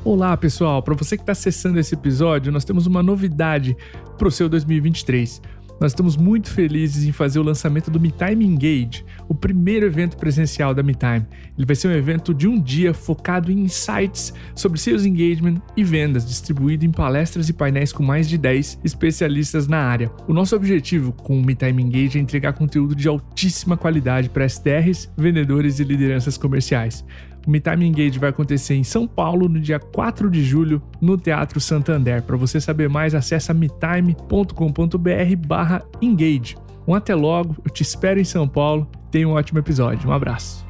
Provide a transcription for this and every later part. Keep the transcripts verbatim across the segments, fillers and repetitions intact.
Olá pessoal, para você que está acessando esse episódio, nós temos uma novidade para o seu dois mil e vinte e três. Nós estamos muito felizes em fazer o lançamento do MeTime Engage, o primeiro evento presencial da MeTime. Ele vai ser um evento de um dia focado em insights sobre Sales Engagement e vendas, distribuído em palestras e painéis com mais de dez especialistas na área. O nosso objetivo com o MeTime Engage é entregar conteúdo de altíssima qualidade para S T Rs, vendedores e lideranças comerciais. O MeTime Engage vai acontecer em São Paulo no dia quatro de julho, no Teatro Santander. Para você saber mais, acessa metime ponto com ponto br barra engage. Um até logo, eu te espero em São Paulo. Tenha um ótimo episódio. Um abraço.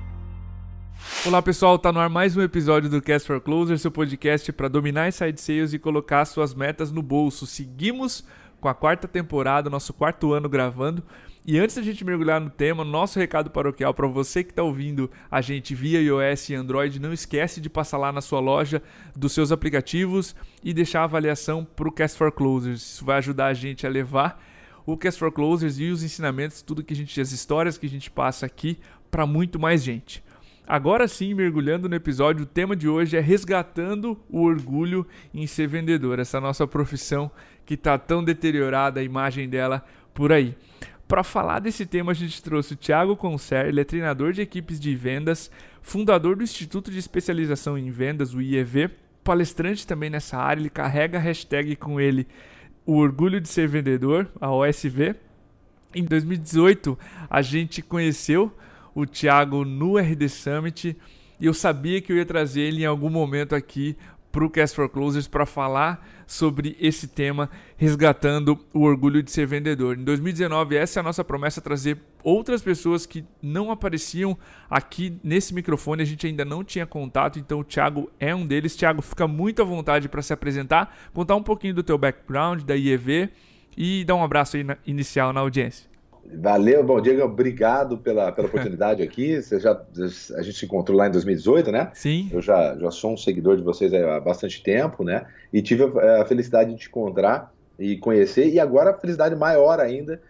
Olá pessoal, tá no ar mais um episódio do Cast for Closer, seu podcast para dominar inside sales e colocar suas metas no bolso. Seguimos com a quarta temporada, nosso quarto ano gravando. E antes da gente mergulhar no tema, nosso recado paroquial para você que está ouvindo a gente via iOS e Android, não esquece de passar lá na sua loja dos seus aplicativos e deixar a avaliação para o Cast for Closers. Isso vai ajudar a gente a levar o Cast for Closers e os ensinamentos, tudo que a gente, as histórias que a gente passa aqui para muito mais gente. Agora sim, mergulhando no episódio, o tema de hoje é resgatando o orgulho em ser vendedor, essa nossa profissão que está tão deteriorada, a imagem dela por aí. Para falar desse tema, a gente trouxe o Thiago Concer, ele é treinador de equipes de vendas, fundador do Instituto de Especialização em Vendas, o I E V, palestrante também nessa área, ele carrega a hashtag com ele, o orgulho de ser vendedor, a O S V. Em dois mil e dezoito, a gente conheceu o Thiago no R D Summit e eu sabia que eu ia trazer ele em algum momento aqui para o Cast for Closers para falar sobre esse tema, resgatando o orgulho de ser vendedor. Em dois mil e dezenove, essa é a nossa promessa, trazer outras pessoas que não apareciam aqui nesse microfone, a gente ainda não tinha contato, então o Thiago é um deles. Thiago, fica muito à vontade para se apresentar, contar um pouquinho do teu background, da I E V e dar um abraço aí na, inicial na audiência. Valeu, bom, Diego, obrigado pela, pela oportunidade aqui. Você já, a gente se encontrou lá em dois mil e dezoito, né? Sim. Eu já, já sou um seguidor de vocês há bastante tempo, né? E tive a, a felicidade de te encontrar e conhecer, e agora a felicidade maior ainda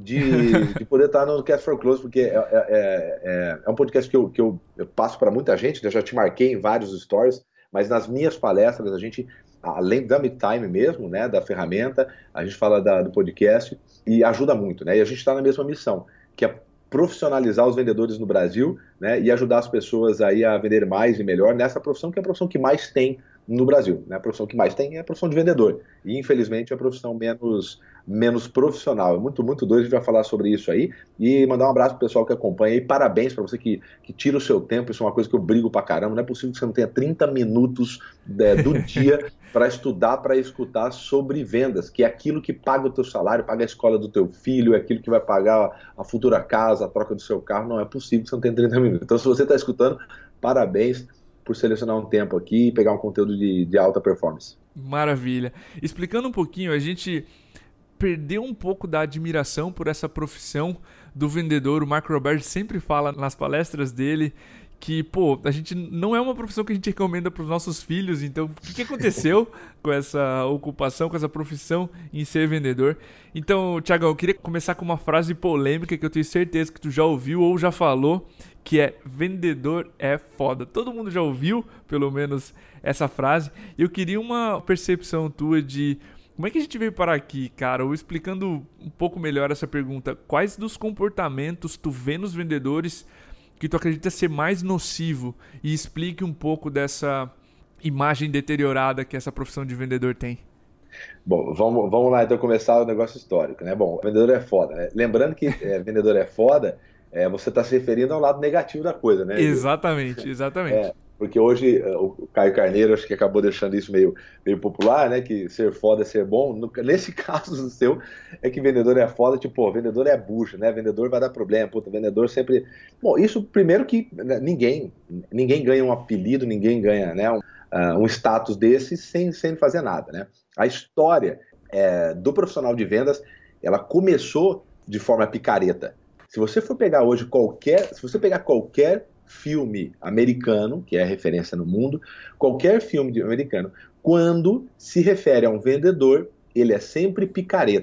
de, de poder estar no Cast for Close, porque é, é, é, é um podcast que, eu, que eu, eu passo para muita gente, eu já te marquei em vários stories, mas nas minhas palestras a gente, além da MeTime mesmo, né, da ferramenta, a gente fala da, do podcast e ajuda muito, né? E a gente está na mesma missão, que é profissionalizar os vendedores no Brasil, né, e ajudar as pessoas aí a vender mais e melhor nessa profissão, que é a profissão que mais tem no Brasil, né? A profissão que mais tem é a profissão de vendedor. E, infelizmente, é a profissão menos, menos profissional. É muito, muito doido, a gente vai falar sobre isso aí. E mandar um abraço pro pessoal que acompanha. E parabéns para você que, que tira o seu tempo. Isso é uma coisa que eu brigo pra caramba. Não é possível que você não tenha trinta minutos é, do dia para estudar, para escutar sobre vendas, que é aquilo que paga o teu salário, paga a escola do teu filho, é aquilo que vai pagar a futura casa, a troca do seu carro. Não é possível que você não tenha trinta minutos. Então, se você está escutando, parabéns por selecionar um tempo aqui e pegar um conteúdo de, de alta performance. Maravilha. Explicando um pouquinho, a gente perdeu um pouco da admiração por essa profissão do vendedor. O Marco Roberto sempre fala nas palestras dele que, pô, a gente não é uma profissão que a gente recomenda para os nossos filhos. Então, o que, que aconteceu com essa ocupação, com essa profissão em ser vendedor? Então, Thiago, eu queria começar com uma frase polêmica que eu tenho certeza que tu já ouviu ou já falou, que é: vendedor é foda. Todo mundo já ouviu, pelo menos, essa frase. Eu queria uma percepção tua de como é que a gente veio parar aqui, cara? Ou explicando um pouco melhor essa pergunta, quais dos comportamentos tu vê nos vendedores que tu acredita ser mais nocivo? E explique um pouco dessa imagem deteriorada que essa profissão de vendedor tem. Bom, vamos, vamos lá então começar o negócio histórico, né? Bom, vendedor é foda, né? Lembrando que é, vendedor é foda, é, você está se referindo ao lado negativo da coisa, né? Exatamente, exatamente. É, porque hoje o Caio Carneiro acho que acabou deixando isso meio, meio popular, né? Que ser foda é ser bom. No, nesse caso do seu, é que vendedor é foda, tipo, pô, vendedor é bucha, né? Vendedor vai dar problema, puta, vendedor sempre... Bom, isso primeiro que ninguém, ninguém ganha um apelido, ninguém ganha, né, um, uh, um status desse sem, sem fazer nada, né? A história é, do profissional de vendas, ela começou de forma picareta. Se você for pegar hoje qualquer, se você pegar qualquer filme americano, que é referência no mundo, qualquer filme americano, quando se refere a um vendedor, ele é sempre picareta.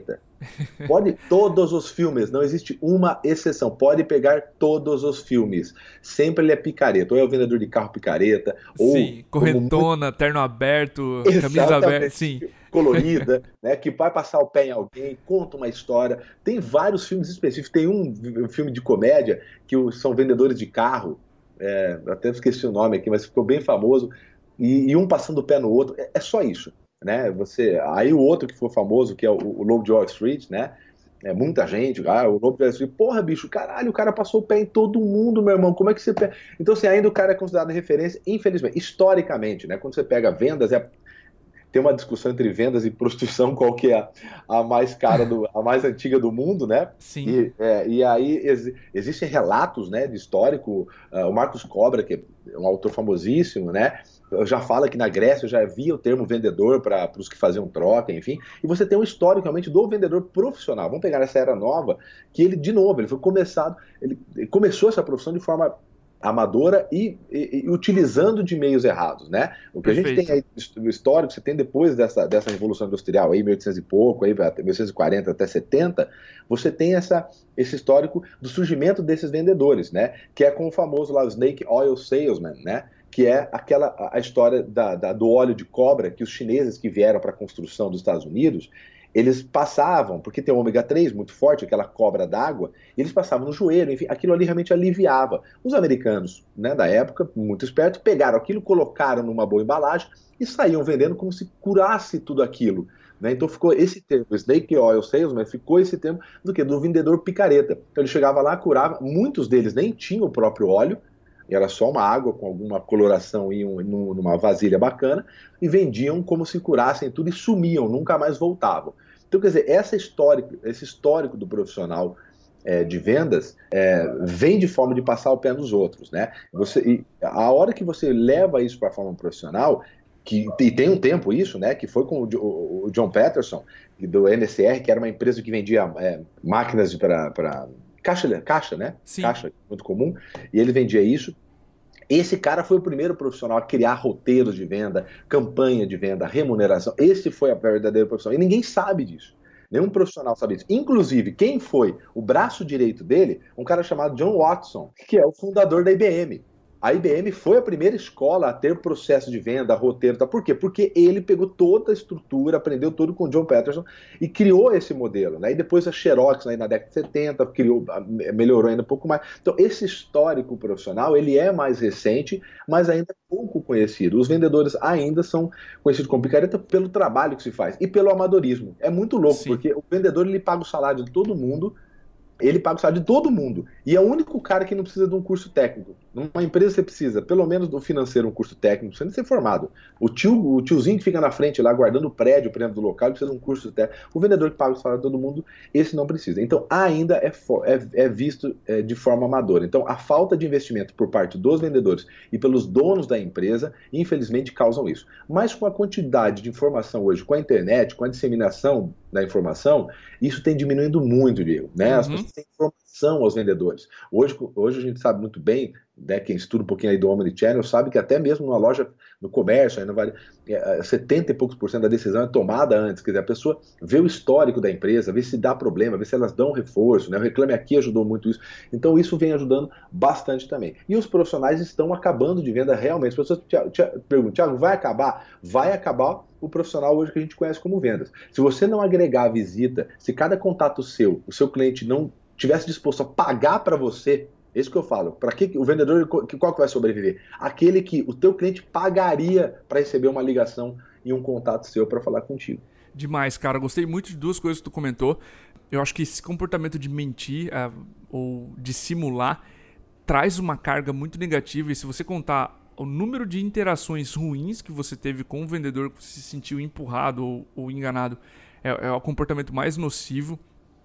Pode todos os filmes, não existe uma exceção. Pode pegar todos os filmes. Sempre ele é picareta. Ou é o vendedor de carro picareta, ou Sim, como muito correntona, terno aberto, camisa aberta, sim. exatamente colorida, né, que vai passar o pé em alguém, conta uma história. Tem vários filmes específicos. Tem um, um filme de comédia que o- são vendedores de carro. É, eu até esqueci o nome aqui, mas ficou bem famoso. E, e um passando o pé no outro. É, é só isso. Né? Você, aí o outro que foi famoso, que é o, o Lobo de Wall Street, né? É muita gente, ah, o Lobo de Wall Street, porra, bicho, caralho, o cara passou o pé em todo mundo, meu irmão, como é que você pega? Então, assim, ainda o cara é considerado referência, infelizmente, historicamente, né? Quando você pega vendas, é tem uma discussão entre vendas e prostituição, qual que é a, a mais cara, do, a mais antiga do mundo, né? Sim, E, é, e aí ex, existem relatos, né, de histórico, uh, o Marcos Cobra, que é um autor famosíssimo, né? Já fala que na Grécia já havia o termo vendedor para os que faziam troca, enfim. E você tem um histórico realmente do vendedor profissional. Vamos pegar essa era nova, que ele, de novo, ele foi começado, ele, ele começou essa profissão de forma amadora e, e, e utilizando de meios errados, né? O que a gente tem perfeito. aí no histórico, você tem depois dessa, dessa Revolução Industrial, aí mil e oitocentos e pouco, aí mil oitocentos e quarenta até setenta, você tem essa, esse histórico do surgimento desses vendedores, né? Que é com o famoso lá, o Snake Oil Salesman, né? Que é aquela a história da, da, do óleo de cobra que os chineses que vieram para a construção dos Estados Unidos, eles passavam, porque tem o ômega três muito forte, aquela cobra d'água, eles passavam no joelho, enfim, aquilo ali realmente aliviava. Os americanos, né, da época, muito espertos, pegaram aquilo, colocaram numa boa embalagem e saíam vendendo como se curasse tudo aquilo. Né? Então ficou esse termo, Snake Oil Salesman, ficou esse termo do que? Do vendedor picareta. Então ele chegava lá, curava, muitos deles nem tinham o próprio óleo, era só uma água com alguma coloração em um, numa vasilha bacana, e vendiam como se curassem tudo e sumiam, nunca mais voltavam. Então, quer dizer, essa histórico, esse histórico do profissional é, de vendas é, vem de forma de passar o pé nos outros, né? Você, e a hora que você leva isso para a forma profissional, que, e tem um tempo isso, né? Que foi com o, o, o John Patterson, do N S R, que era uma empresa que vendia é, máquinas para caixa, caixa, né? Sim, Caixa, muito comum, e ele vendia isso. Esse cara foi o primeiro profissional a criar roteiros de venda, campanha de venda, remuneração. Esse foi a verdadeira profissão. E ninguém sabe disso. Nenhum profissional sabe disso. Inclusive, quem foi o braço direito dele? Um cara chamado John Watson, que é o fundador da I B M. A I B M foi a primeira escola a ter processo de venda, roteiro, tá? Por quê? Porque ele pegou toda a estrutura, aprendeu tudo com o John Patterson e criou esse modelo, né? E depois a Xerox, né, na década de setenta, criou, melhorou ainda um pouco mais. Então, esse histórico profissional, ele é mais recente, mas ainda pouco conhecido. Os vendedores ainda são conhecidos como picareta pelo trabalho que se faz e pelo amadorismo. É muito louco, sim. porque o vendedor, ele paga o salário de todo mundo, ele paga o salário de todo mundo. E é o único cara que não precisa de um curso técnico. Numa empresa você precisa, pelo menos do financeiro, um curso técnico, sem ser formado. O, tio, o tiozinho que fica na frente lá, guardando o prédio, por exemplo, do local, ele precisa de um curso técnico. O vendedor que paga o salário de todo mundo, esse não precisa. Então, ainda é, é, é visto é, de forma amadora. Então, a falta de investimento por parte dos vendedores e pelos donos da empresa, infelizmente, causam isso. Mas com a quantidade de informação hoje, com a internet, com a disseminação da informação, isso tem diminuindo muito, Diego, né? As Uhum. pessoas têm informação aos vendedores. Hoje, hoje a gente sabe muito bem, né, quem estuda um pouquinho aí do Omnichannel sabe que até mesmo numa loja, no comércio, aí não vale, é, setenta e poucos por cento da decisão é tomada antes. Quer dizer, a pessoa vê o histórico da empresa, vê se dá problema, vê se elas dão reforço, né? O Reclame Aqui ajudou muito isso. Então isso vem ajudando bastante também. E os profissionais estão acabando de venda realmente. As pessoas te, te, perguntam, Thiago, vai acabar? Vai acabar o profissional hoje que a gente conhece como vendas. Se você não agregar a visita, se cada contato seu, o seu cliente não tivesse disposto a pagar para você, é isso que eu falo. Para que o vendedor, qual que vai sobreviver? Aquele que o teu cliente pagaria para receber uma ligação e um contato seu para falar contigo. Demais, cara. Gostei muito de duas coisas que tu comentou. Eu acho que esse comportamento de mentir uh, ou de simular traz uma carga muito negativa. E se você contar o número de interações ruins que você teve com o vendedor, que você se sentiu empurrado ou, ou enganado, é, é o comportamento mais nocivo.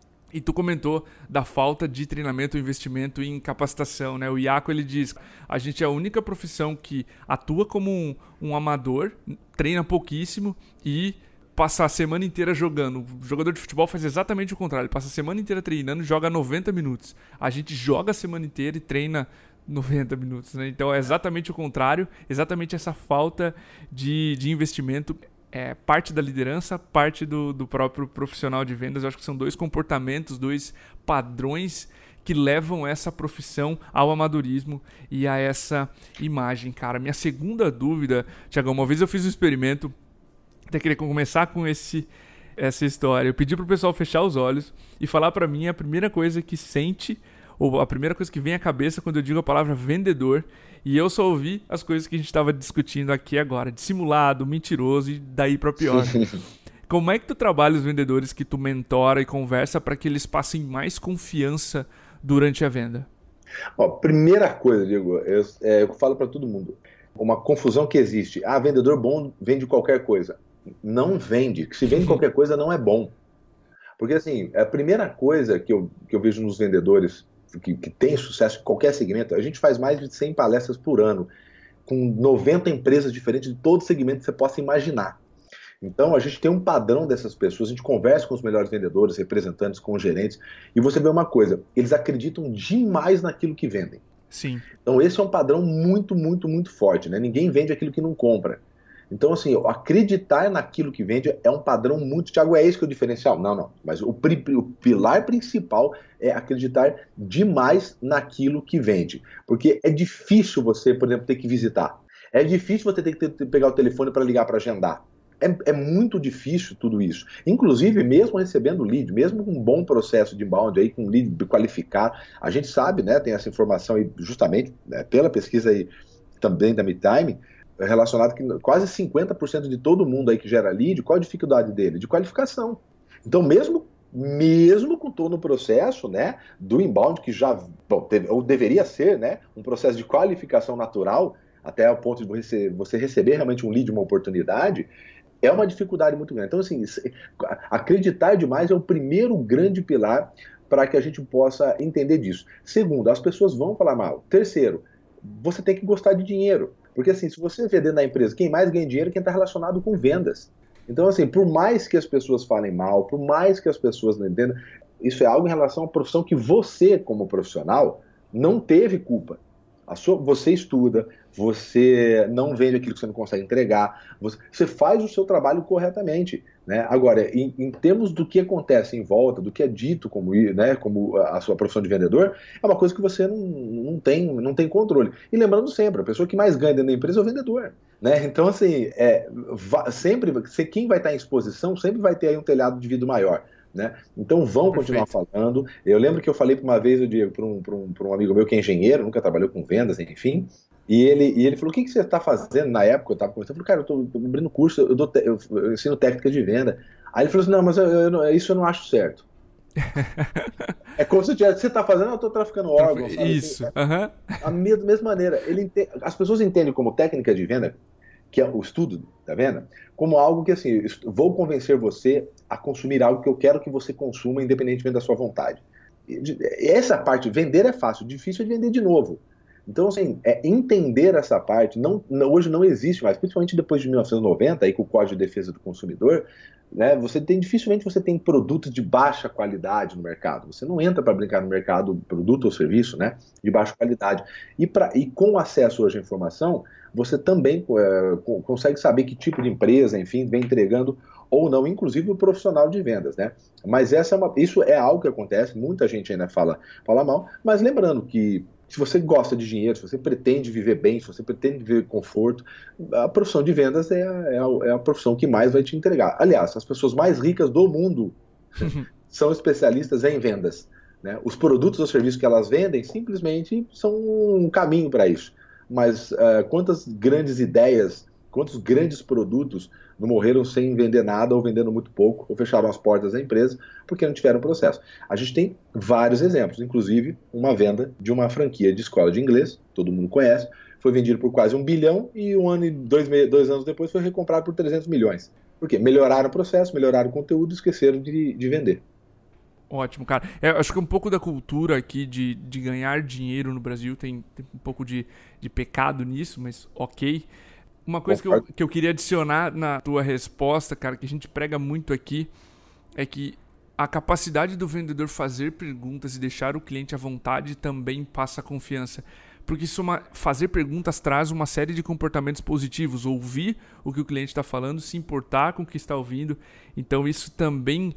E tu comentou da falta de treinamento, investimento em capacitação, né? O Iaco, ele diz, a gente é a única profissão que atua como um, um amador, treina pouquíssimo e passa a semana inteira jogando. O jogador de futebol faz exatamente o contrário, ele passa a semana inteira treinando e joga noventa minutos. A gente joga a semana inteira e treina noventa minutos, né? Então é exatamente o contrário, exatamente essa falta de, de investimento é parte da liderança, parte do, do próprio profissional de vendas. Eu acho que são dois comportamentos, dois padrões que levam essa profissão ao amadorismo e a essa imagem, cara. Minha segunda dúvida, Thiago, uma vez eu fiz um experimento, até queria começar com esse, essa história. Eu pedi pro pessoal fechar os olhos e falar pra mim a primeira coisa que sente, ou a primeira coisa que vem à cabeça quando eu digo a palavra vendedor, e eu só ouvi as coisas que a gente estava discutindo aqui agora, dissimulado, mentiroso e daí pra pior. Como é que tu trabalha os vendedores que tu mentora e conversa para que eles passem mais confiança durante a venda? Ó, primeira coisa, Diego, eu, é, eu falo para todo mundo, uma confusão que existe. Ah, vendedor bom vende qualquer coisa. Não vende. Se vende qualquer coisa, não é bom. Porque, assim, a primeira coisa que eu, que eu vejo nos vendedores que, que tem sucesso em qualquer segmento, a gente faz mais de cem palestras por ano, com noventa empresas diferentes de todo segmento que você possa imaginar. Então, a gente tem um padrão dessas pessoas, a gente conversa com os melhores vendedores, representantes, com os gerentes, e você vê uma coisa, eles acreditam demais naquilo que vendem. Sim. Então, esse é um padrão muito, muito, muito forte, né? Ninguém vende aquilo que não compra. Então, assim, acreditar naquilo que vende é um padrão muito... Thiago, é esse que é o diferencial? Não, não. Mas o, o pilar principal é acreditar demais naquilo que vende. Porque é difícil você, por exemplo, ter que visitar. É difícil você ter que ter, pegar o telefone para ligar para agendar. É, é muito difícil tudo isso. Inclusive, mesmo recebendo lead, mesmo com um bom processo de inbound, aí, com lead qualificado, a gente sabe, né, tem essa informação aí, justamente, né, pela pesquisa aí, também da MeTime, relacionado que quase cinquenta por cento de todo mundo aí que gera lead, qual a dificuldade dele? De qualificação. Então, mesmo, mesmo com todo o processo, né, do inbound, que já, bom, deve, ou deveria ser, né, um processo de qualificação natural, até o ponto de você, você receber realmente um lead, uma oportunidade, é uma dificuldade muito grande. Então, assim, acreditar demais é o primeiro grande pilar para que a gente possa entender disso. Segundo, as pessoas vão falar mal. Terceiro, você tem que gostar de dinheiro. Porque, assim, se você vender na empresa, quem mais ganha dinheiro é quem está relacionado com vendas. Então, assim, por mais que as pessoas falem mal, por mais que as pessoas não entendam, isso é algo em relação à profissão que você, como profissional, não teve culpa. A sua, você estuda, você não vende aquilo que você não consegue entregar, você, você faz o seu trabalho corretamente, né? Agora, em, em termos do que acontece em volta, do que é dito como, né, como a sua profissão de vendedor, é uma coisa que você não, não, tem, não tem controle. E lembrando sempre, a pessoa que mais ganha dentro da empresa é o vendedor, né? Então, assim, é, sempre, quem vai estar em exposição sempre vai ter aí um telhado de vidro maior. Né? Então vão Perfeito. Continuar falando. Eu lembro que eu falei para uma vez para um, um, um amigo meu que é engenheiro, nunca trabalhou com vendas, enfim, e ele, e ele falou: o que, que você está fazendo? Na época eu estava conversando, eu falei: cara, eu estou abrindo curso, eu, dou, eu, eu ensino técnica de venda. Aí ele falou assim: não, mas eu, eu, isso eu não acho certo. É como se você está fazendo, eu estou traficando órgãos. Isso. Assim, uhum. A mesma, mesma maneira, ele entende, as pessoas entendem como técnica de venda, que é o estudo da venda, como algo que, assim, vou convencer você a consumir algo que eu quero que você consuma, independentemente da sua vontade. Essa parte, vender é fácil, difícil é vender de novo. Então, assim, é entender essa parte, não, não, hoje não existe mais, principalmente depois de mil novecentos e noventa, aí com o Código de Defesa do Consumidor, né, você tem, dificilmente você tem produtos de baixa qualidade no mercado. Você não entra para brincar no mercado, produto ou serviço, né, de baixa qualidade. E, pra, e com acesso hoje à informação, você também é, consegue saber que tipo de empresa, enfim, vem entregando ou não, inclusive o profissional de vendas, né? Mas essa é uma, isso é algo que acontece, muita gente ainda fala, fala mal, mas lembrando que se você gosta de dinheiro, se você pretende viver bem, se você pretende viver conforto, a profissão de vendas é a, é a, é a profissão que mais vai te entregar. Aliás, as pessoas mais ricas do mundo são especialistas em vendas, né? Os produtos ou serviços que elas vendem simplesmente são um caminho para isso. Mas uh, quantas grandes ideias, quantos grandes produtos não morreram sem vender nada ou vendendo muito pouco, ou fecharam as portas da empresa porque não tiveram processo. A gente tem vários exemplos, inclusive uma venda de uma franquia de escola de inglês, todo mundo conhece, foi vendido por quase um bilhão e um ano e dois, dois anos depois foi recomprado por trezentos milhões. Por quê? Melhoraram o processo, melhoraram o conteúdo e esqueceram de, de vender. Ótimo, cara. Eu acho que um pouco da cultura aqui de, de ganhar dinheiro no Brasil tem, tem um pouco de, de pecado nisso, mas ok. Uma coisa que eu, que eu queria adicionar na tua resposta, cara, que a gente prega muito aqui, é que a capacidade do vendedor fazer perguntas e deixar o cliente à vontade também passa confiança. porque isso é uma, fazer perguntas traz uma série de comportamentos positivos, ouvir o que o cliente está falando, se importar com o que está ouvindo. Então isso também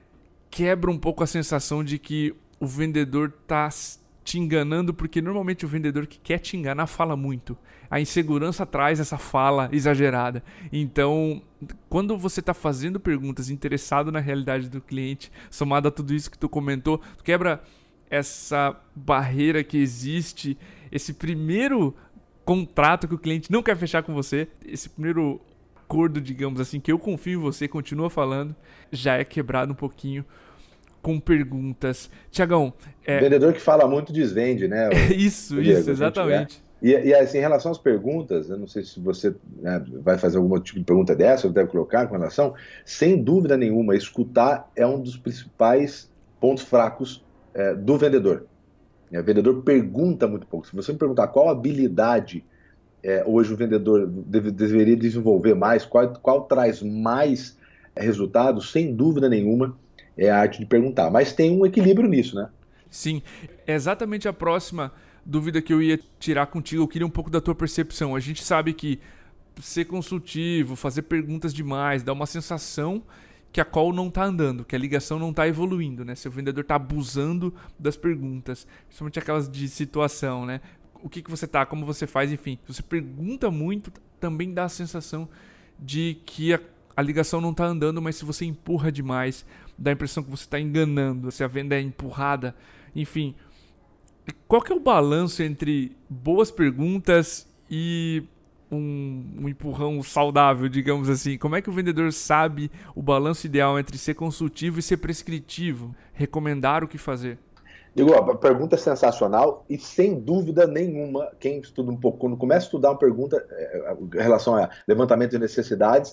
quebra um pouco a sensação de que o vendedor está te enganando, porque normalmente o vendedor que quer te enganar fala muito. A insegurança traz essa fala exagerada. Então, quando você está fazendo perguntas interessado na realidade do cliente, somado a tudo isso que tu comentou, tu quebra essa barreira que existe, esse primeiro contrato que o cliente não quer fechar com você, esse primeiro acordo, digamos assim, que eu confio em você, continua falando, já é quebrado um pouquinho com perguntas. Tiagão... É... Vendedor que fala muito desvende, né? O, isso, o Diego, isso, exatamente. E, e assim, em relação às perguntas, eu não sei se você, né, vai fazer algum tipo de pergunta dessa, ou deve colocar com relação, sem dúvida nenhuma, escutar é um dos principais pontos fracos é, do vendedor. O vendedor pergunta muito pouco. Se você me perguntar qual habilidade é, hoje o vendedor deve, deveria desenvolver mais, qual, qual traz mais resultados, sem dúvida nenhuma, é a arte de perguntar. Mas tem um equilíbrio nisso, né? Sim, é exatamente a próxima dúvida que eu ia tirar contigo. Eu queria um pouco da tua percepção. A gente sabe que ser consultivo, fazer perguntas demais, dá uma sensação que a call não está andando, que a ligação não está evoluindo, né? Se o vendedor está abusando das perguntas, principalmente aquelas de situação, né? O que, que você tá, como você faz, enfim. Se você pergunta muito, também dá a sensação de que a, a ligação não está andando, mas se você empurra demais, dá a impressão que você está enganando, se a venda é empurrada, enfim. Qual que é o balanço entre boas perguntas e um, um empurrão saudável, digamos assim? Como é que o vendedor sabe o balanço ideal entre ser consultivo e ser prescritivo? Recomendar o que fazer? Digo, a pergunta é sensacional e sem dúvida nenhuma, quem estuda um pouco, quando começa a estudar uma pergunta em relação a levantamento de necessidades,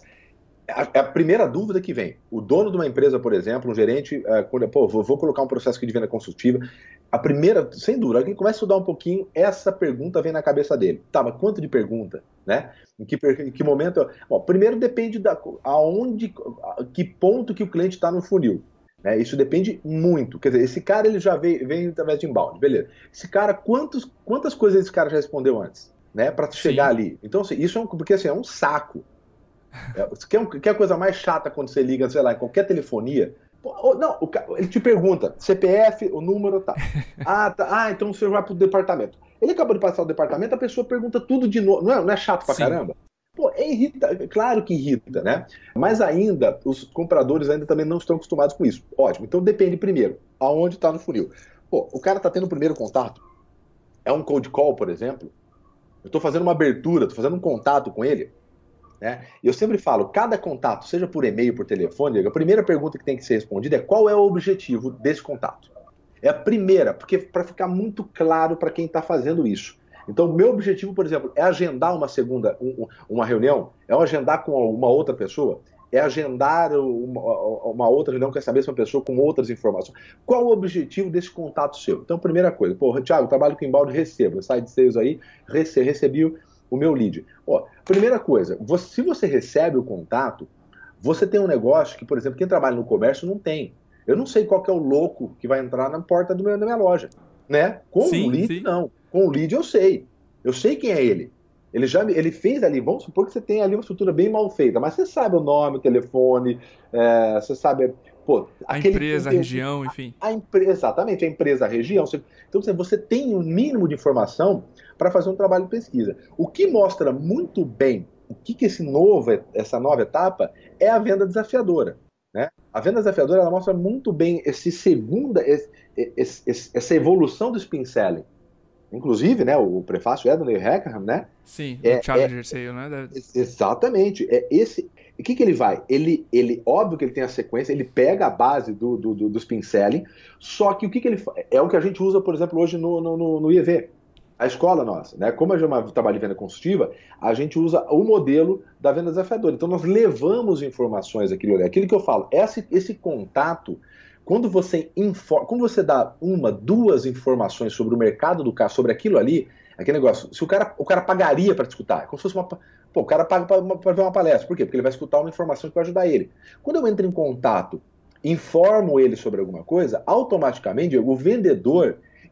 é a primeira dúvida que vem. O dono de uma empresa, por exemplo, um gerente, quando, pô, vou colocar um processo aqui de venda consultiva, a primeira, sem dúvida, quem começa a estudar um pouquinho, essa pergunta vem na cabeça dele. Tá, mas quanto de pergunta? Né? Em que, em que momento? Bom, primeiro depende da aonde, a, que ponto que o cliente está no funil. Né? Isso depende muito. Quer dizer, esse cara ele já veio, veio através de inbound, beleza. Esse cara, quantos, quantas coisas esse cara já respondeu antes? Né? Para chegar Sim. ali. Então, assim, isso é um, porque assim, é um saco. É, quer, um, quer coisa mais chata quando você liga, sei lá, em qualquer telefonia? Pô, não, o, ele te pergunta, C P F, o número, tá. Ah, tá. Ah, então você vai pro departamento. Ele acabou de passar o departamento, a pessoa pergunta tudo de novo. Não é, não é chato pra Sim. caramba? Pô, é irrita, claro que irrita, né? Mas ainda, os compradores ainda também não estão acostumados com isso. Ótimo, então depende primeiro, aonde tá no funil. Pô, o cara tá tendo o primeiro contato, é um cold call, por exemplo, eu tô fazendo uma abertura, tô fazendo um contato com ele, né? Eu sempre falo, cada contato, seja por e-mail, por telefone, a primeira pergunta que tem que ser respondida é qual é o objetivo desse contato. É a primeira, porque para ficar muito claro para quem está fazendo isso. Então, meu objetivo, por exemplo, é agendar uma segunda, um, uma reunião, é agendar com uma outra pessoa, é agendar uma, uma outra reunião com essa mesma pessoa com outras informações. Qual o objetivo desse contato seu? Então, primeira coisa, pô, Thiago, trabalho com inbound, recebo, side sales aí, rece, recebi o, o meu lead. Ó, primeira coisa, você, se você recebe o contato, você tem um negócio que, por exemplo, quem trabalha no comércio não tem. Eu não sei qual que é o louco que vai entrar na porta do meu, da minha loja, né? Com sim, o lead, sim. não. Com o lead eu sei. Eu sei quem é ele. Ele já ele fez ali, vamos supor que você tem ali uma estrutura bem mal feita, mas você sabe o nome, o telefone, é, você sabe... Pô, a empresa, conteúdo, a região, enfim. A, a empresa, exatamente, a empresa, a região. Você, então você tem um mínimo de informação para fazer um trabalho de pesquisa. O que mostra muito bem o que, que esse novo, essa nova etapa é a venda desafiadora. Né? A venda desafiadora ela mostra muito bem esse segunda, esse, esse, essa evolução do spin selling. Inclusive, né, o prefácio é do Neil Hackham, né? Sim, é, do Challenger é, Sale, né? Exatamente. É esse, o que, que ele vai? Ele, ele, óbvio que ele tem a sequência, ele pega a base do, do, do, do spin selling, só que o que, que ele faz? É o que a gente usa, por exemplo, hoje no, no, no I E V. A escola nossa, né? Como a gente é uma trabalho de venda consultiva, a gente usa o modelo da venda desafiadora. Então, nós levamos informações aquilo ali. Aquilo que eu falo, esse, esse contato, quando você, informa, quando você dá uma, duas informações sobre o mercado do carro, sobre aquilo ali, aquele negócio, se o cara, o cara pagaria para te escutar, é como se fosse uma... Pô, o cara paga para ver uma palestra. Por quê? Porque ele vai escutar uma informação que vai ajudar ele. Quando eu entro em contato, informo ele sobre alguma coisa, automaticamente o vendedor...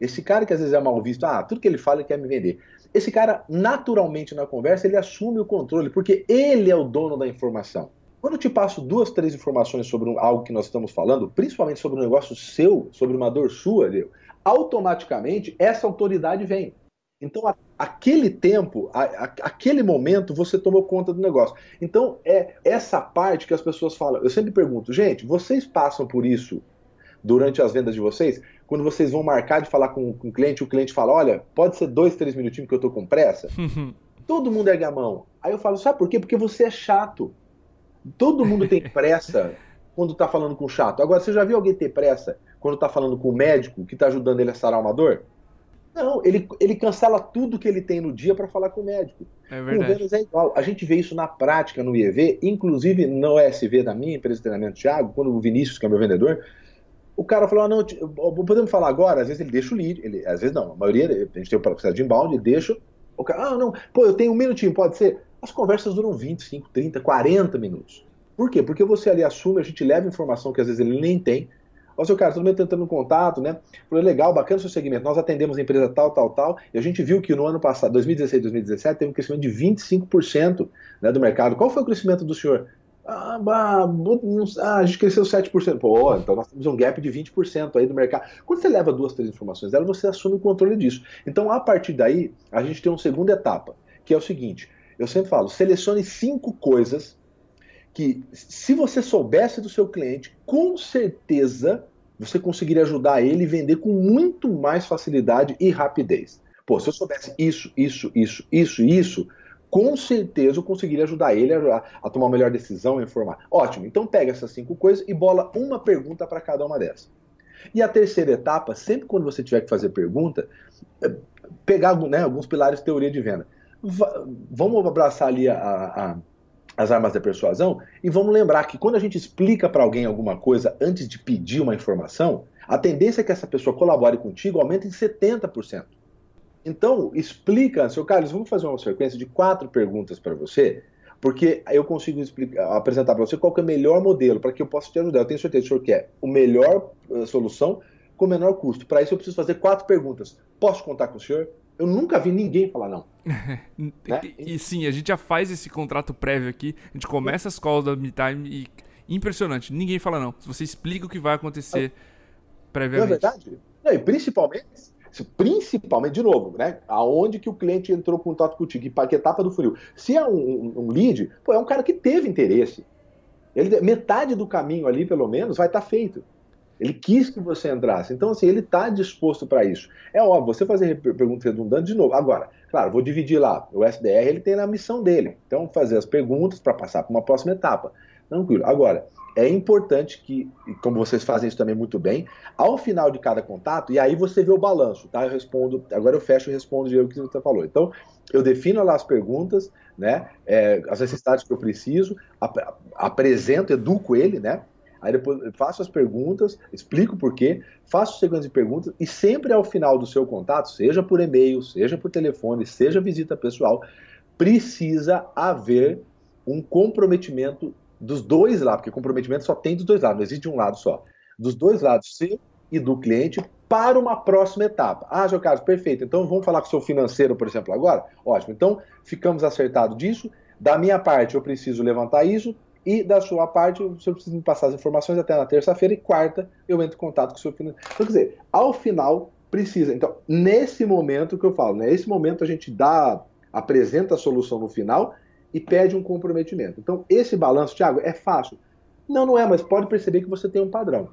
esse cara que às vezes é mal visto, ah, tudo que ele fala ele quer me vender. Esse cara, naturalmente na conversa, ele assume o controle, porque ele é o dono da informação. Quando eu te passo duas, três informações sobre um, algo que nós estamos falando, principalmente sobre um negócio seu, sobre uma dor sua, Leo, automaticamente essa autoridade vem. Então, a, aquele tempo, a, a, aquele momento, você tomou conta do negócio. Então, é essa parte que as pessoas falam. Eu sempre pergunto, gente, vocês passam por isso durante as vendas de vocês? Quando vocês vão marcar de falar com, com o cliente, o cliente fala, olha, pode ser dois, três minutinhos que eu tô com pressa? Todo mundo ergue a mão. Aí eu falo, sabe por quê? Porque você é chato. Todo mundo tem pressa quando tá falando com o chato. Agora, você já viu alguém ter pressa quando tá falando com o médico que tá ajudando ele a sarar uma dor? Não, ele, ele cancela tudo que ele tem no dia para falar com o médico. É verdade. Com vendas é igual. A gente vê isso na prática no I E V, inclusive no E S V da minha empresa de treinamento, Thiago, quando o Vinícius, que é meu vendedor, o cara falou, ah, não, podemos falar agora? Às vezes ele deixa o lead, ele, às vezes não, a maioria, a gente tem o processo de inbound, ele deixa, o cara, ah, não, pô, eu tenho um minutinho, pode ser? As conversas duram vinte, cinco, trinta, quarenta minutos. Por quê? Porque você ali assume, a gente leva informação que às vezes ele nem tem. Ó, seu cara, todo mundo tentando um contato, né? Falei, legal, bacana o seu segmento. Nós atendemos a empresa tal, tal, tal. E a gente viu que no ano passado, dois mil e dezesseis, dois mil e dezessete, teve um crescimento de vinte e cinco por cento, né, do mercado. Qual foi o crescimento do senhor? Ah, bah, ah, a gente cresceu sete por cento. Pô, então nós temos um gap de vinte por cento aí do mercado. Quando você leva duas, três informações dela, você assume o controle disso. Então, a partir daí, a gente tem uma segunda etapa, que é o seguinte. Eu sempre falo, selecione cinco coisas que, se você soubesse do seu cliente, com certeza você conseguiria ajudar ele a vender com muito mais facilidade e rapidez. Pô, se eu soubesse isso, isso, isso, isso e isso, com certeza eu conseguiria ajudar ele a, a tomar uma melhor decisão e informar. Ótimo, então pega essas cinco coisas e bola uma pergunta para cada uma dessas. E a terceira etapa, sempre quando você tiver que fazer pergunta, pegar, né, alguns pilares de teoria de venda. Va- vamos abraçar ali a, a, as armas da persuasão e vamos lembrar que quando a gente explica para alguém alguma coisa antes de pedir uma informação, a tendência é que essa pessoa colabore contigo aumenta em setenta por cento. Então, explica, seu Carlos, vamos fazer uma sequência de quatro perguntas para você, porque eu consigo explicar, apresentar para você qual que é o melhor modelo para que eu possa te ajudar. Eu tenho certeza que o senhor quer a melhor uh, solução com o menor custo. Para isso eu preciso fazer quatro perguntas. Posso contar com o senhor? Eu nunca vi ninguém falar não. Né? E, e sim, a gente já faz esse contrato prévio aqui, a gente começa as calls da MeTime e impressionante, ninguém fala não. Se você explica o que vai acontecer previamente. Não é verdade? Não, e principalmente, principalmente, de novo, né? Aonde que o cliente entrou em contato contigo, que, que etapa do funil. Se é um, um, um lead, pô, é um cara que teve interesse. Ele, metade do caminho ali, pelo menos, vai estar feito. Ele quis que você entrasse. Então, assim, ele está disposto para isso. É óbvio, você fazer perguntas redundantes de novo. Agora, claro, vou dividir lá. O S D R, ele tem a missão dele. Então, fazer as perguntas para passar para uma próxima etapa. Tranquilo. Agora, é importante que, como vocês fazem isso também muito bem, ao final de cada contato, e aí você vê o balanço, tá? Eu respondo, agora eu fecho e respondo o que você falou. Então, eu defino lá as perguntas, né? É, as necessidades que eu preciso, ap apresento, educo ele, né? Aí depois eu faço as perguntas, explico o porquê, faço sequência de perguntas e sempre ao final do seu contato, seja por e-mail, seja por telefone, seja visita pessoal, precisa haver um comprometimento dos dois lados, porque comprometimento só tem dos dois lados, não existe um lado só. Dos dois lados, seu e do cliente, para uma próxima etapa. Ah, seu Carlos, perfeito. Então vamos falar com o seu financeiro, por exemplo, agora? Ótimo. Então ficamos acertados disso. Da minha parte, eu preciso levantar isso. E da sua parte, o senhor precisa me passar as informações até na terça-feira e quarta eu entro em contato com o seu financeiro. Então, quer dizer, ao final precisa. Então, nesse momento que eu falo, né? Nesse momento a gente dá, apresenta a solução no final e pede um comprometimento. Então, esse balanço, Thiago, é fácil? Não, não é, mas pode perceber que você tem um padrão.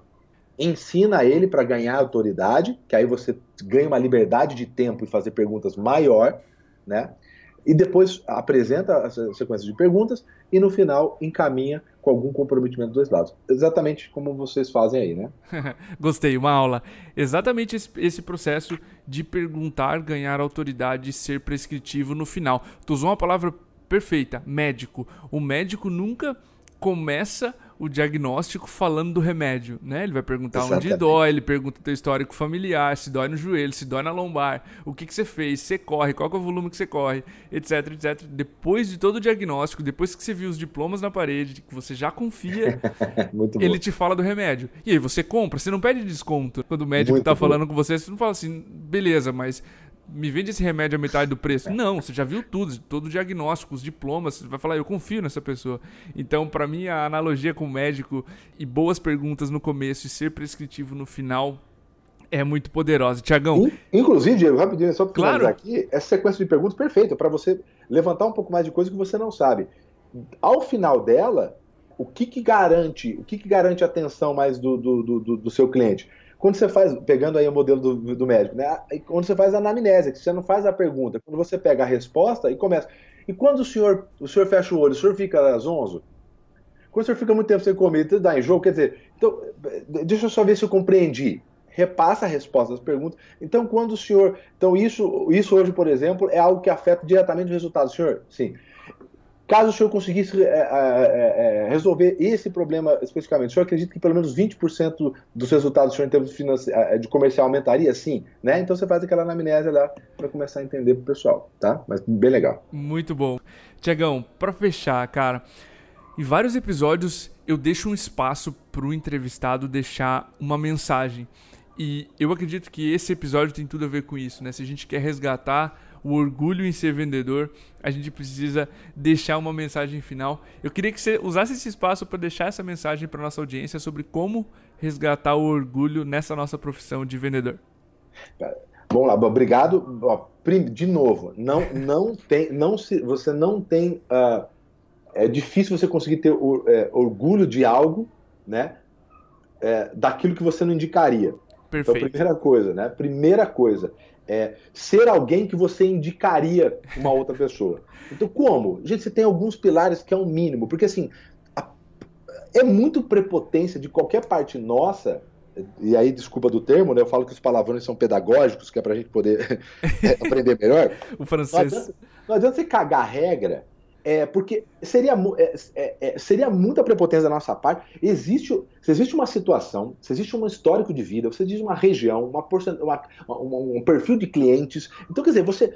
Ensina ele para ganhar autoridade, que aí você ganha uma liberdade de tempo e fazer perguntas maior, né? E depois apresenta a sequência de perguntas e no final encaminha com algum comprometimento dos dois lados. Exatamente como vocês fazem aí, né? Gostei, uma aula. Exatamente esse, esse processo de perguntar, ganhar autoridade e ser prescritivo no final. Tu usou uma palavra perfeita, médico. O médico nunca começa o diagnóstico falando do remédio, né? Ele vai perguntar Exatamente. onde dói, ele pergunta o teu histórico familiar, se dói no joelho, se dói na lombar, o que, que você fez, se você corre, qual que é o volume que você corre, etc, etcétera. Depois de todo o diagnóstico, depois que você viu os diplomas na parede, que você já confia, Muito ele bom. te fala do remédio. E aí você compra, você não pede desconto. Quando o médico Muito tá bom. falando com você, você não fala assim, beleza, mas me vende esse remédio a metade do preço. Não, você já viu tudo, todo o diagnóstico, os diplomas, você vai falar, eu confio nessa pessoa. Então, pra mim, a analogia com o médico e boas perguntas no começo e ser prescritivo no final é muito poderosa. Tiagão, In- Inclusive, Diego, rapidinho, só para finalizar claro, aqui, essa sequência de perguntas perfeita para você levantar um pouco mais de coisa que você não sabe. Ao final dela, o que que garante, o que que garante a atenção mais do, do, do, do seu cliente? Quando você faz, pegando aí o modelo do, do médico, né? Quando você faz a anamnese, que você não faz a pergunta, quando você pega a resposta e começa. E quando o senhor, o senhor fecha o olho, o senhor fica zonzo? Quando o senhor fica muito tempo sem comer, dá enjoo, quer dizer, então, deixa eu só ver se eu compreendi. Repassa a resposta das perguntas. Então, quando o senhor. Então, isso, isso hoje, por exemplo, é algo que afeta diretamente o resultado. Senhor, sim. Caso o senhor conseguisse é, é, é, resolver esse problema especificamente, o senhor acredita que pelo menos vinte por cento dos resultados do senhor em termos de, finance... de comercial aumentaria? Sim. Né? Então, você faz aquela anamnese lá para começar a entender pro pessoal. Tá? Mas bem legal. muito bom. Tiagão, pra fechar, cara, em vários episódios eu deixo um espaço pro entrevistado deixar uma mensagem. E eu acredito que esse episódio tem tudo a ver com isso, né? Se a gente quer resgatar o orgulho em ser vendedor, a gente precisa deixar uma mensagem final. Eu queria que você usasse esse espaço para deixar essa mensagem para nossa audiência sobre como resgatar o orgulho nessa nossa profissão de vendedor. Vamos lá, obrigado. De novo, não, não tem, não se, você não tem. Uh, é difícil você conseguir ter é, orgulho de algo, né? É, daquilo que você não indicaria. Perfeito. Então, primeira coisa, né? Primeira coisa é ser alguém que você indicaria uma outra pessoa. Então, como? Gente, você tem alguns pilares que é um mínimo, porque assim, a, é muito prepotência de qualquer parte nossa, e aí, desculpa do termo, né? Eu falo que os palavrões são pedagógicos, que é pra gente poder aprender melhor. O francês. Não adianta, não adianta você cagar a regra. É, porque seria, é, é, é, seria muita prepotência da nossa parte. Existe, se existe uma situação, se existe um histórico de vida, se existe uma região, uma porcent... uma, uma, um perfil de clientes. Então, quer dizer, você.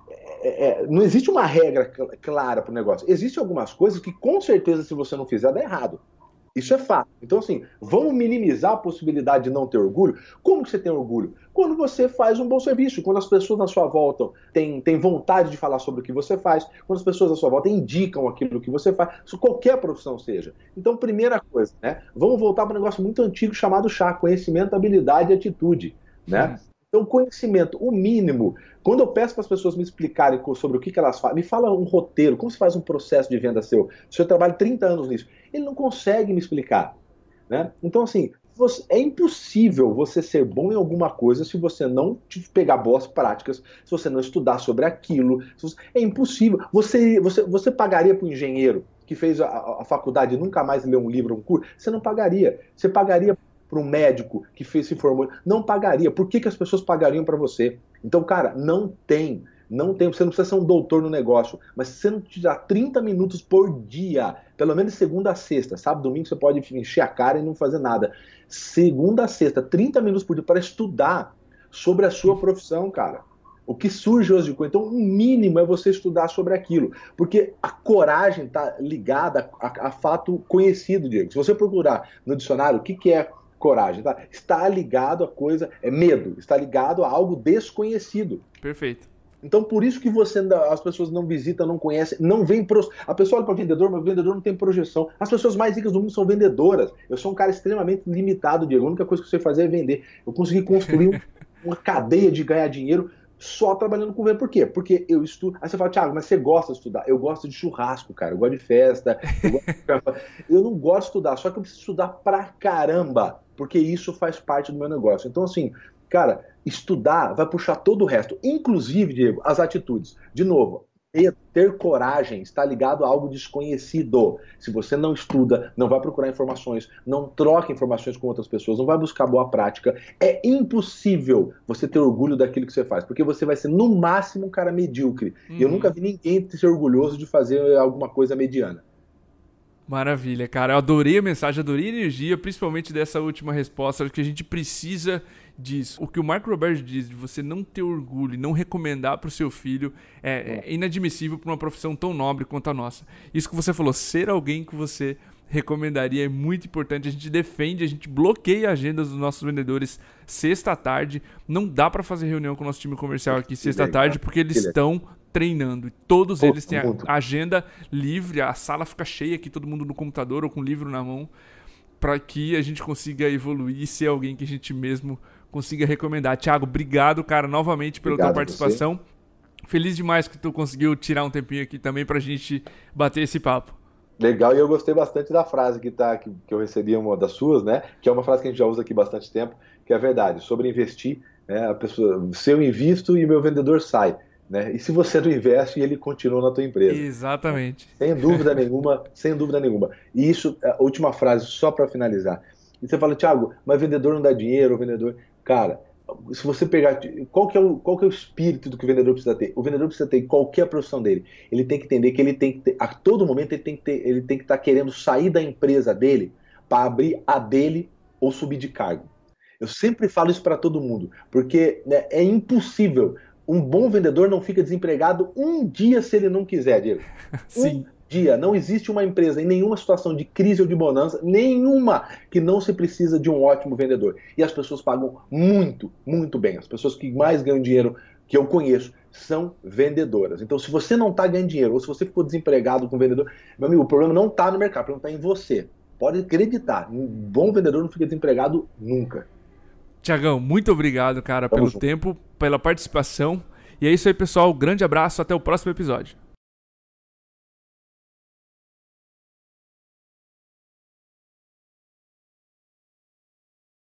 É, é, não existe uma regra clara para o negócio. Existem algumas coisas que, com certeza, se você não fizer, dá errado. Isso é fato. Então, assim, vamos minimizar a possibilidade de não ter orgulho. Como que você tem orgulho? Quando você faz um bom serviço, quando as pessoas na sua volta têm, têm vontade de falar sobre o que você faz, quando as pessoas na sua volta indicam aquilo que você faz, qualquer profissão seja. Então, primeira coisa, né? Vamos voltar para um negócio muito antigo chamado C H A, conhecimento, habilidade e atitude, né? Sim. Então, conhecimento, o mínimo. Quando eu peço para as pessoas me explicarem sobre o que, que elas fazem, me fala um roteiro, como se faz um processo de venda seu. Se eu trabalho trinta anos nisso, ele não consegue me explicar, né? Então, assim, você, é impossível você ser bom em alguma coisa se você não pegar boas práticas, se você não estudar sobre aquilo. Você, é impossível. Você, você, você pagaria para um engenheiro que fez a, a faculdade e nunca mais leu um livro ou um curso? Você não pagaria. Você pagaria para um médico que fez, se formou? Não pagaria. Por que, que as pessoas pagariam para você? Então, cara, não tem. Não tem, você não precisa ser um doutor no negócio, mas se você não tirar trinta minutos por dia, pelo menos segunda a sexta, sábado, domingo você pode encher a cara e não fazer nada. Segunda a sexta, trinta minutos por dia para estudar sobre a sua profissão, cara. O que surge hoje de coisa. Então, o mínimo é você estudar sobre aquilo, porque a coragem está ligada a, a fato conhecido, Diego. Se você procurar no dicionário o que, que é coragem, tá? Está ligado a coisa, é medo, está ligado a algo desconhecido. Perfeito. Então, por isso que você, as pessoas não visitam, não conhecem, não vem... Pro... A pessoa olha para vendedor, mas o vendedor não tem projeção. As pessoas mais ricas do mundo são vendedoras. Eu sou um cara extremamente limitado, Diego. A única coisa que eu sei fazer é vender. Eu consegui construir um, uma cadeia de ganhar dinheiro só trabalhando com venda. Por quê? Porque eu estudo... Aí você fala, Thiago, mas você gosta de estudar? Eu gosto de churrasco, cara. Eu gosto de festa. Eu, gosto de... eu não gosto de estudar, só que eu preciso estudar pra caramba, porque isso faz parte do meu negócio. Então, assim... Cara, estudar vai puxar todo o resto, inclusive, Diego, as atitudes. De novo, ter, ter coragem está ligado a algo desconhecido. Se você não estuda, não vai procurar informações, não troca informações com outras pessoas, não vai buscar boa prática, é impossível você ter orgulho daquilo que você faz, porque você vai ser, no máximo, um cara medíocre. Uhum. E eu nunca vi ninguém ser orgulhoso de fazer alguma coisa mediana. Maravilha, cara. Eu adorei a mensagem, adorei a energia, principalmente dessa última resposta. Acho que a gente precisa disso. O que o Marco Roberge diz de você não ter orgulho e não recomendar para o seu filho é, é inadmissível para uma profissão tão nobre quanto a nossa. Isso que você falou, ser alguém que você recomendaria é muito importante. A gente defende, a gente bloqueia a agenda dos nossos vendedores sexta à tarde. Não dá para fazer reunião com o nosso time comercial aqui sexta à tarde porque eles estão treinando. Todos Pô, eles têm a agenda livre, a sala fica cheia aqui, todo mundo no computador ou com o livro na mão, para que a gente consiga evoluir e ser alguém que a gente mesmo consiga recomendar. Thiago, obrigado, cara, novamente pela obrigado tua participação. Feliz demais que tu conseguiu tirar um tempinho aqui também pra gente bater esse papo. Legal, e eu gostei bastante da frase que, tá, que, que eu recebi, uma das suas, né? Que é uma frase que a gente já usa aqui bastante tempo, que é a verdade, sobre investir, né? A pessoa, se eu invisto e o meu vendedor sai, né? E se você não investe, ele continua na tua empresa. Exatamente. Sem dúvida nenhuma, sem dúvida nenhuma. E isso, a última frase, só para finalizar. E você fala, Thiago, mas vendedor não dá dinheiro, o vendedor... Cara, se você pegar... Qual que, é o, qual que é o espírito do que o vendedor precisa ter? O vendedor precisa ter em qualquer profissão dele. Ele tem que entender que ele tem que ter... A todo momento ele tem que ter, ele tem que estar querendo sair da empresa dele para abrir a dele ou subir de cargo. Eu sempre falo isso para todo mundo, porque né, é impossível. Um bom vendedor não fica desempregado um dia se ele não quiser, Diego. Sim. Um dia. Não existe uma empresa em nenhuma situação de crise ou de bonança, nenhuma, que não se precisa de um ótimo vendedor. E as pessoas pagam muito, muito bem. As pessoas que mais ganham dinheiro que eu conheço são vendedoras. Então, se você não está ganhando dinheiro ou se você ficou desempregado com vendedor, meu amigo, o problema não está no mercado, o problema está em você. Pode acreditar. Um bom vendedor não fica desempregado nunca. Thiagão, muito obrigado, cara, Tamo pelo junto. tempo, pela participação. E é isso aí, pessoal. Grande abraço. Até o próximo episódio.